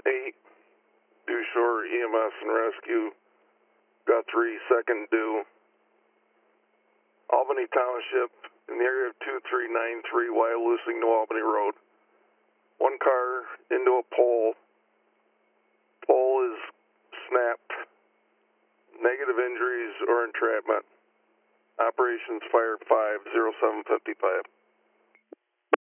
8, due shore EMS and rescue. Guthrie, second due. Albany Township in the area of 2393 Wyalusing, New Albany Road. One car into a pole. Pole is snapped. Negative injuries or entrapment. Operations Fire 50755.